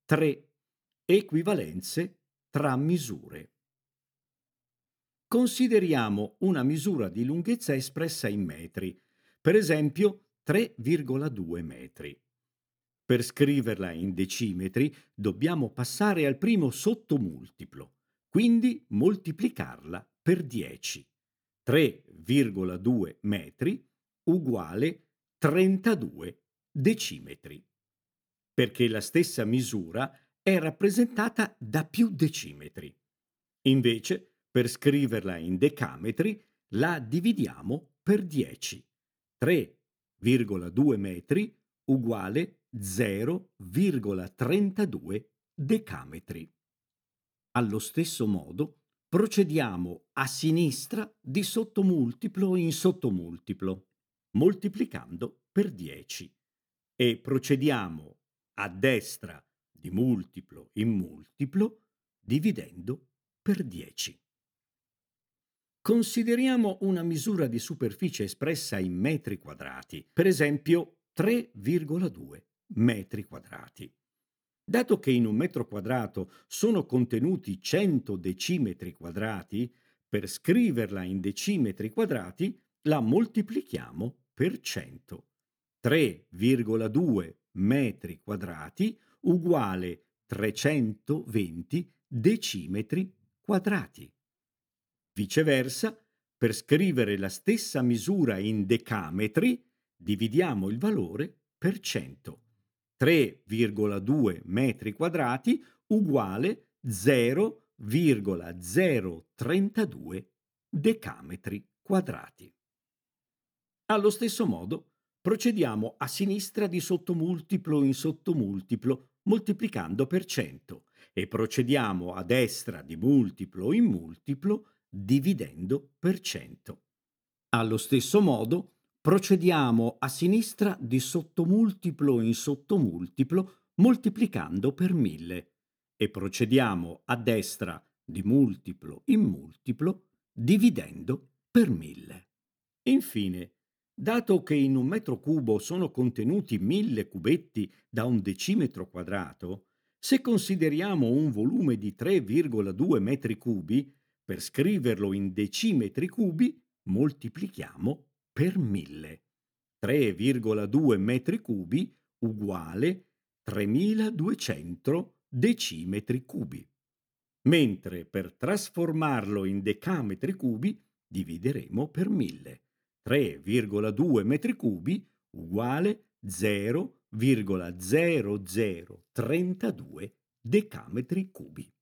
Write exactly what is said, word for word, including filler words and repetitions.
tre. Equivalenze tra misure. Consideriamo una misura di lunghezza espressa in metri, per esempio tre virgola due metri. Per scriverla in decimetri dobbiamo passare al primo sottomultiplo, quindi moltiplicarla per dieci. tre virgola due metri uguale trentadue decimetri, perché la stessa misura è rappresentata da più decimetri. Invece, per scriverla in decametri, la dividiamo per dieci. tre virgola due metri uguale zero virgola trentadue decametri. Allo stesso modo, procediamo a sinistra di sottomultiplo in sottomultiplo, moltiplicando per dieci, e procediamo a destra di multiplo in multiplo, dividendo per dieci. Consideriamo una misura di superficie espressa in metri quadrati, per esempio tre virgola due metri quadrati. Dato che in un metro quadrato sono contenuti cento decimetri quadrati, per scriverla in decimetri quadrati la moltiplichiamo per cento. tre virgola due metri quadrati uguale trecentoventi decimetri quadrati. Viceversa, per scrivere la stessa misura in decametri, dividiamo il valore per cento. tre virgola due metri quadrati uguale zero virgola zero trentadue decametri quadrati. Allo stesso modo, procediamo a sinistra di sottomultiplo in sottomultiplo, moltiplicando per cento, e procediamo a destra di multiplo in multiplo, dividendo per cento. Allo stesso modo, procediamo a sinistra di sottomultiplo in sottomultiplo, moltiplicando per mille, e procediamo a destra di multiplo in multiplo, dividendo per mille. Infine, dato che in un metro cubo sono contenuti mille cubetti da un decimetro quadrato, se consideriamo un volume di tre virgola due metri cubi, per scriverlo in decimetri cubi moltiplichiamo per mille. tre virgola due metri cubi uguale tremiladuecento decimetri cubi. Mentre per trasformarlo in decametri cubi divideremo per mille. tre virgola due metri cubi uguale zero virgola zero zero trentadue decametri cubi.